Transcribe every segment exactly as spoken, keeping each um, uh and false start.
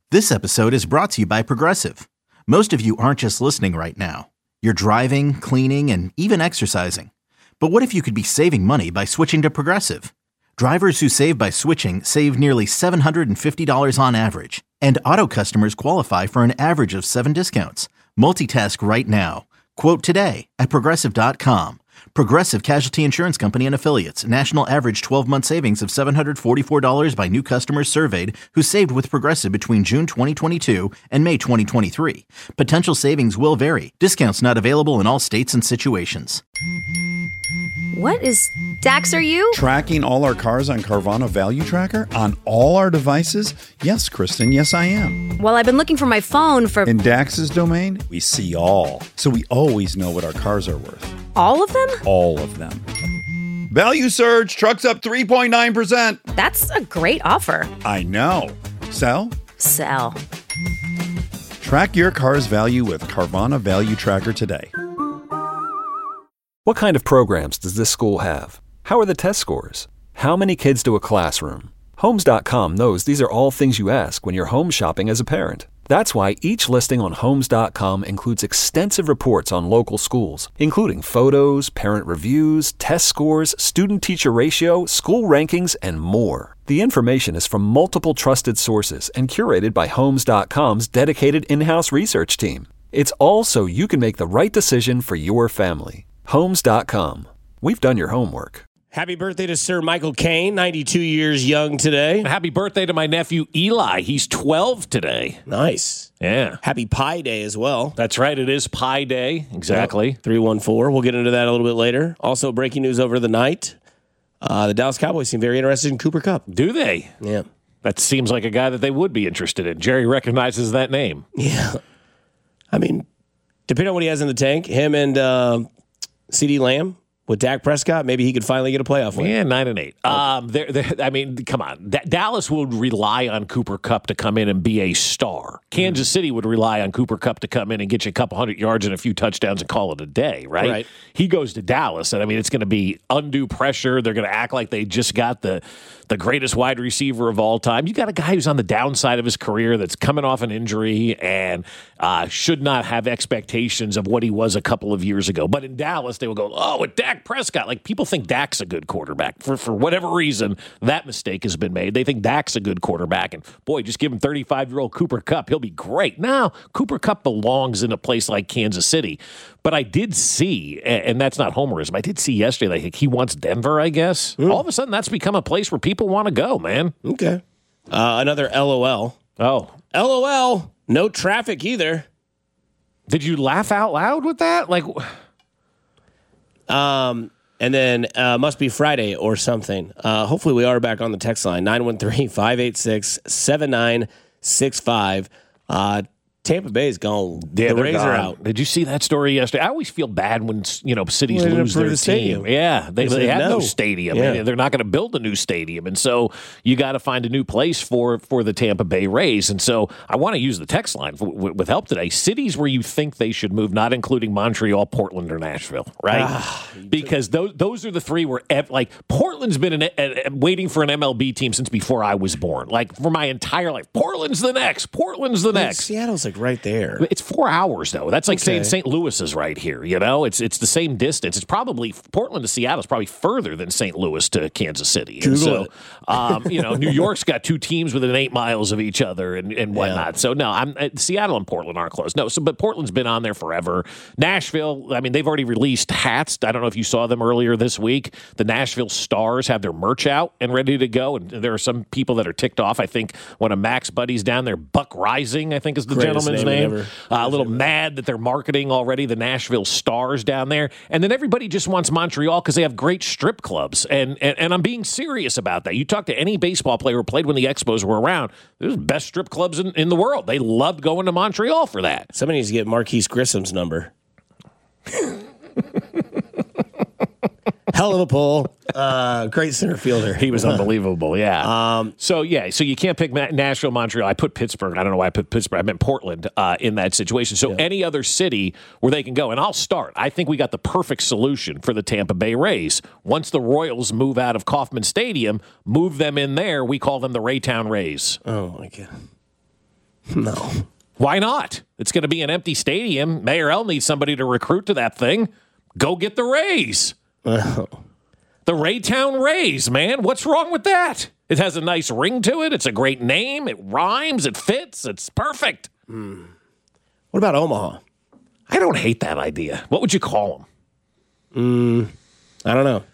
This episode is brought to you by Progressive. Most of you aren't just listening right now. You're driving, cleaning, and even exercising. But what if you could be saving money by switching to Progressive? Drivers who save by switching save nearly seven hundred fifty dollars on average. And auto customers qualify for an average of seven discounts. Multitask right now. Quote today at Progressive dot com. Progressive Casualty Insurance Company and Affiliates. National average twelve-month savings of seven hundred forty-four dollars by new customers surveyed who saved with Progressive between June twenty twenty-two and May twenty twenty-three. Potential savings will vary. Discounts not available in all states and situations. What is Dax, are you? Tracking all our cars on Carvana Value Tracker on all our devices? Yes, Kristen, yes, I am. Well, I've been looking for my phone for... In Dax's domain, we see all. So we always know what our cars are worth. All of them? All of them. Value surge, trucks up three point nine percent. That's a great offer. I know. Sell? Sell. Track your car's value with Carvana Value Tracker today. What kind of programs does this school have? How are the test scores? How many kids do a classroom? Homes dot com knows these are all things you ask when you're home shopping as a parent. That's why each listing on Homes dot com includes extensive reports on local schools, including photos, parent reviews, test scores, student-teacher ratio, school rankings, and more. The information is from multiple trusted sources and curated by Homes dot com's dedicated in-house research team. It's all so you can make the right decision for your family. Homes dot com. We've done your homework. Happy birthday to Sir Michael Caine, ninety-two years young today. Happy birthday to my nephew Eli. He's twelve today. Nice. Yeah. Happy Pi Day as well. That's right. It is Pi Day. Exactly. Yep. three one four. We'll get into that a little bit later. Also, breaking news over the night. Uh, the Dallas Cowboys seem very interested in Cooper Kupp. Do they? Yeah. That seems like a guy that they would be interested in. Jerry recognizes that name. Yeah. I mean, depending on what he has in the tank, him and uh, CeeDee Lamb with Dak Prescott, maybe he could finally get a playoff win. Yeah, nine and eight. Okay. Um, they're, they're, I mean, come on. D- Dallas would rely on Cooper Kupp to come in and be a star. Kansas mm-hmm. City would rely on Cooper Kupp to come in and get you a couple hundred yards and a few touchdowns and call it a day, right? Right. He goes to Dallas, and I mean, it's going to be undue pressure. They're going to act like they just got the the greatest wide receiver of all time. You got a guy who's on the downside of his career that's coming off an injury and uh, should not have expectations of what he was a couple of years ago. But in Dallas, they will go, oh, with Dak Prescott. Like, people think Dak's a good quarterback. For for whatever reason, that mistake has been made. They think Dak's a good quarterback. And, boy, just give him thirty-five-year-old Cooper Kupp. He'll be great. Now, Cooper Kupp belongs in a place like Kansas City. But I did see, and that's not homerism, I did see yesterday that he wants Denver, I guess. Mm. All of a sudden, that's become a place where people want to go, man. Okay. Uh, another L O L. Oh. L O L. No traffic either. Did you laugh out loud with that? Like, um, and then uh, must be Friday or something. Uh, hopefully we are back on the text line, nine one three, five eight six, seven nine six five. Uh, Tampa Bay's gone. Yeah, the Rays gone. are out. Did you see that story yesterday? I always feel bad when, you know, cities well, lose their the team. stadium. Yeah, they, they have no, no stadium. Yeah. And they're not going to build a new stadium. And so you got to find a new place for, for the Tampa Bay Rays. And so I want to use the text line for, with, with help today. Cities where you think they should move, not including Montreal, Portland, or Nashville, right? Ah, because those those are the three where, like, Portland's been an, a, a, waiting for an M L B team since before I was born. Like, for my entire life. Portland's the next. Portland's the well, next. Seattle's, like, right there. It's four hours, though. That's like okay. saying Saint Louis is right here, you know? It's it's the same distance. It's probably, Portland to Seattle is probably further than Saint Louis to Kansas City. And Google so, it. um, you know, New York's got two teams within eight miles of each other and, and whatnot. Yeah. So, no, I'm uh, Seattle and Portland aren't close. No, so but Portland's been on there forever. Nashville, I mean, they've already released hats. I don't know if you saw them earlier this week. The Nashville Stars have their merch out and ready to go, and there are some people that are ticked off. I think one of Mac's buddies down there, Buck Rising, I think is the Greatest gentleman's name. name. Uh, a little mad that they're marketing already the Nashville Stars down there. And then everybody just wants Montreal because they have great strip clubs. And, and and I'm being serious about that. You talk to any baseball player who played when the Expos were around, they're the best strip clubs in, in the world. They loved going to Montreal for that. Somebody needs to get Marquise Grissom's number. Hell of a pull. Uh, great center fielder. He was unbelievable, yeah. Um, so, yeah, so you can't pick Ma- Nashville, Montreal. I put Pittsburgh. I don't know why I put Pittsburgh. I meant Portland uh, in that situation. So yeah. Any other city where they can go. And I'll start. I think we got the perfect solution for the Tampa Bay Rays. Once the Royals move out of Kauffman Stadium, move them in there. We call them the Raytown Rays. Oh, my God. No. Why not? It's going to be an empty stadium. Mayor L needs somebody to recruit to that thing. Go get the Rays. Oh. The Raytown Rays, man. What's wrong with that? It has a nice ring to it. It's a great name. It rhymes. It fits. It's perfect. Mm. What about Omaha? I don't hate that idea. What would you call them? Mm, I don't know.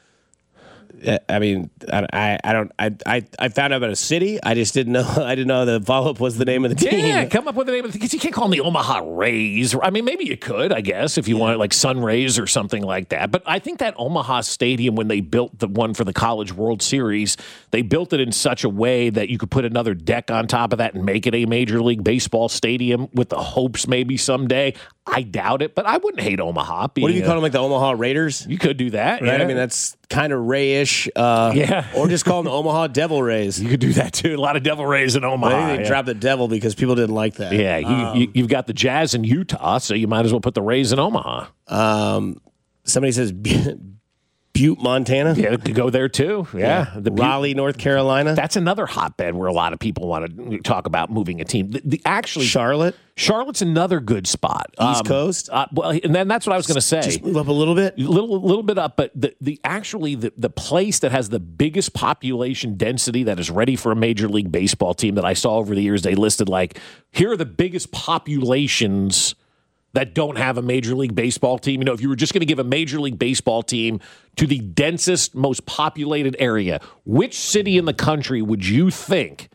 I mean, I, I don't. I, I, I found out about a city. I just didn't know. I didn't know the follow up was the name of the team. Yeah, come up with the name of the. Because you can't call them the Omaha Rays. I mean, maybe you could, I guess, if you yeah. wanted like Sun Rays or something like that. But I think that Omaha Stadium, when they built the one for the College World Series, they built it in such a way that you could put another deck on top of that and make it a Major League Baseball stadium with the hopes maybe someday. I doubt it, but I wouldn't hate Omaha. What do you call them, like the Omaha Raiders? You could do that, right? Yeah. I mean, that's kind of Ray-ish. Uh, yeah. Or just call them the Omaha Devil Rays. You could do that, too. A lot of Devil Rays in Omaha. I think they yeah. dropped the devil because people didn't like that. Yeah, you, um, you, you've got the Jazz in Utah, so you might as well put the Rays in Omaha. Um, somebody says Butte, Montana. Yeah, it could go there, too. Yeah. yeah. The Raleigh, North Carolina. That's another hotbed where a lot of people want to talk about moving a team. The, the actually Charlotte. Charlotte's another good spot. East um, Coast. Uh, well, and then that's what I was going to say. Just move up a little bit. A little, little bit up, but the, the actually the, the place that has the biggest population density that is ready for a Major League Baseball team that I saw over the years, they listed like, here are the biggest populations that don't have a Major League Baseball team. You know, if you were just going to give a Major League Baseball team to the densest, most populated area, which city in the country would you think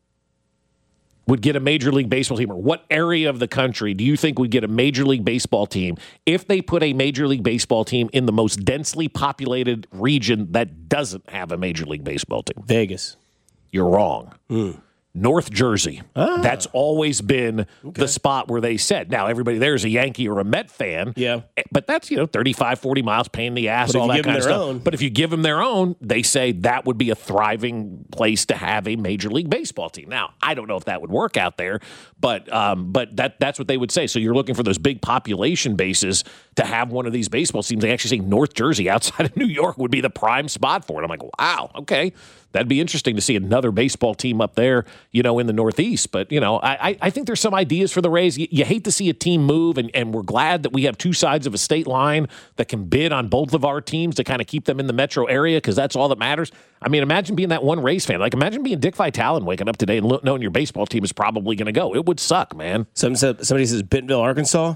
would get a Major League Baseball team, or what area of the country do you think would get a Major League Baseball team if they put a Major League Baseball team in the most densely populated region that doesn't have a Major League Baseball team? Vegas. You're wrong. Mm. North Jersey. Ah. That's always been okay. the spot where they said, now everybody there is a Yankee or a Met fan. Yeah. But that's, you know, thirty-five, forty miles, pain in the ass, but all that kind of stuff. Own. But if you give them their own, they say that would be a thriving place to have a Major League Baseball team. Now, I don't know if that would work out there, but um, but that that's what they would say. So you're looking for those big population bases to have one of these baseball teams. They actually say North Jersey outside of New York would be the prime spot for it. I'm like, wow, okay. That'd be interesting to see another baseball team up there, you know, in the Northeast. But, you know, I, I think there's some ideas for the Rays. You, you hate to see a team move, and, and we're glad that we have two sides of a state line that can bid on both of our teams to kind of keep them in the metro area, because that's all that matters. I mean, imagine being that one Rays fan. Like, imagine being Dick Vitale and waking up today and lo- knowing your baseball team is probably going to go. It would suck, man. Some, somebody says Bentonville, Arkansas.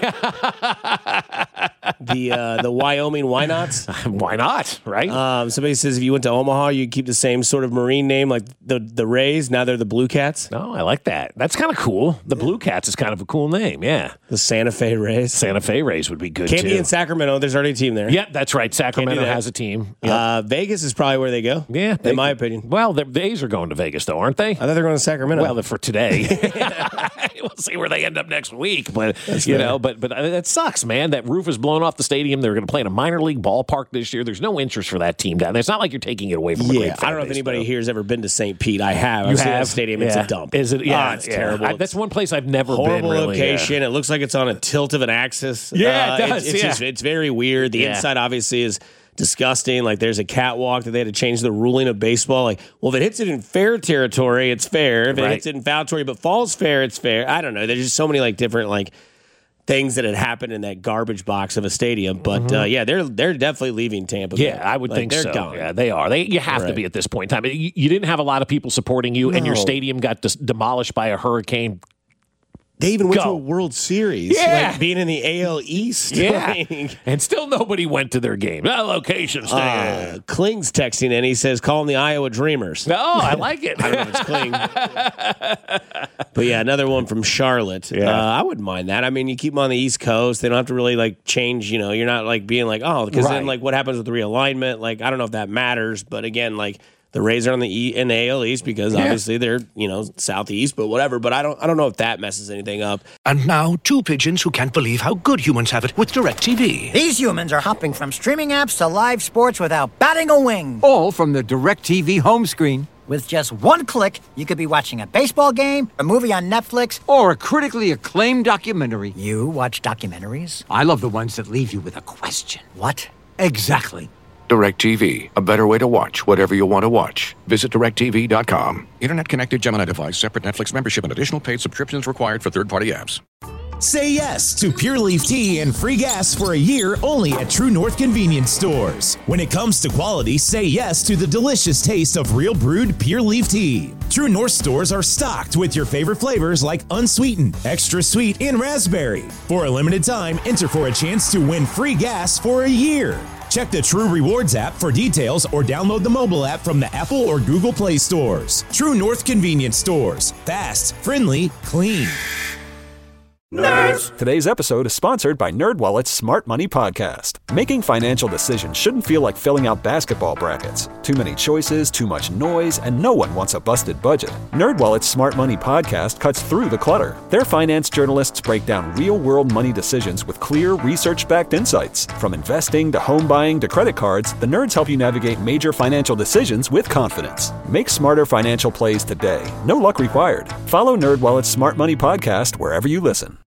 the uh, the Wyoming Why Nots. Why not, right? Um, somebody says if you went to Omaha, you'd keep the same sort of Marine name like the, the Rays. Now they're the Blue Cats. No, I like that. That's kind of cool. The yeah. Blue Cats is kind of a cool name, yeah. The Santa Fe Rays. Santa Fe Rays would be good, Can't too. be in Sacramento. There's already a team there. Yeah, that's right. Sacramento has a team. Yep. Uh, Vegas is probably where they go. Yeah. In they, my opinion. Well, the, the A's are going to Vegas, though, aren't they? I thought they're going to Sacramento. Well, for today. We'll see where they end up next week. But, that's you fair. know, but but uh, that sucks, man. That roof is blown off the stadium. They're going to play in a minor league ballpark this year. There's no interest for that team down there. It's not like you're taking it away from a yeah, great fan I don't know if base, anybody though. here has ever been to Saint Pete. I have. You I've seen have? that stadium. Yeah. It's a dump. Is it? Yeah, oh, it's yeah. terrible. I, that's one place I've never horrible been. Really, location. Yeah. It looks like it's on a tilt of an axis. Yeah, uh, it does. It's, it's, yeah. just, it's very weird. The Yeah. inside obviously is disgusting. Like there's a catwalk that they had to change the ruling of baseball. Like, well, if it hits it in fair territory, it's fair. If it Right. hits it in foul territory but falls fair, it's fair. I don't know. There's just so many like different like things that had happened in that garbage box of a stadium. But mm-hmm. uh, yeah, they're they're definitely leaving Tampa Bay. Yeah, I would like, think they're so. Gone. Yeah, they are. They you have right. to be at this point in time. You, you didn't have a lot of people supporting you, no. and your stadium got dis- demolished by a hurricane. They even went Go. to a World Series. Yeah. Like being in the A L East. Yeah. Like, And still nobody went to their game. That location stay. uh, Kling's texting in. He says, call them the Iowa Dreamers. No, I like it. I don't know if it's Kling. But yeah, another one from Charlotte. Yeah. Uh, I wouldn't mind that. I mean, you keep them on the East Coast. They don't have to really like change, you know, you're not like being like, oh, because Right. then like what happens with the realignment? Like, I don't know if that matters. But again, like, the Rays are on the e- in the A L East because Yeah. obviously they're, you know, southeast, but whatever. But I don't I don't know if that messes anything up. And now, two pigeons who can't believe how good humans have it with DirecTV. These humans are hopping from streaming apps to live sports without batting a wing. All from the DirecTV home screen. With just one click, you could be watching a baseball game, a movie on Netflix, or a critically acclaimed documentary. You watch documentaries? I love the ones that leave you with a question. What? Exactly. DirecTV, a better way to watch whatever you want to watch. Visit direct T V dot com. Internet-connected Gemini device, separate Netflix membership, and additional paid subscriptions required for third-party apps. Say yes to Pure Leaf Tea and free gas for a year only at True North Convenience Stores. When it comes to quality, say yes to the delicious taste of real brewed Pure Leaf Tea. True North stores are stocked with your favorite flavors like unsweetened, extra sweet, and raspberry. For a limited time, enter for a chance to win free gas for a year. Check the True Rewards app for details or download the mobile app from the Apple or Google Play stores. True North Convenience Stores. Fast, friendly, clean. Nerds! Today's episode is sponsored by NerdWallet's Smart Money Podcast. Making financial decisions shouldn't feel like filling out basketball brackets. Too many choices, too much noise, and no one wants a busted budget. NerdWallet's Smart Money Podcast cuts through the clutter. Their finance journalists break down real-world money decisions with clear, research-backed insights. From investing to home buying to credit cards, the nerds help you navigate major financial decisions with confidence. Make smarter financial plays today. No luck required. Follow NerdWallet's Smart Money Podcast wherever you listen.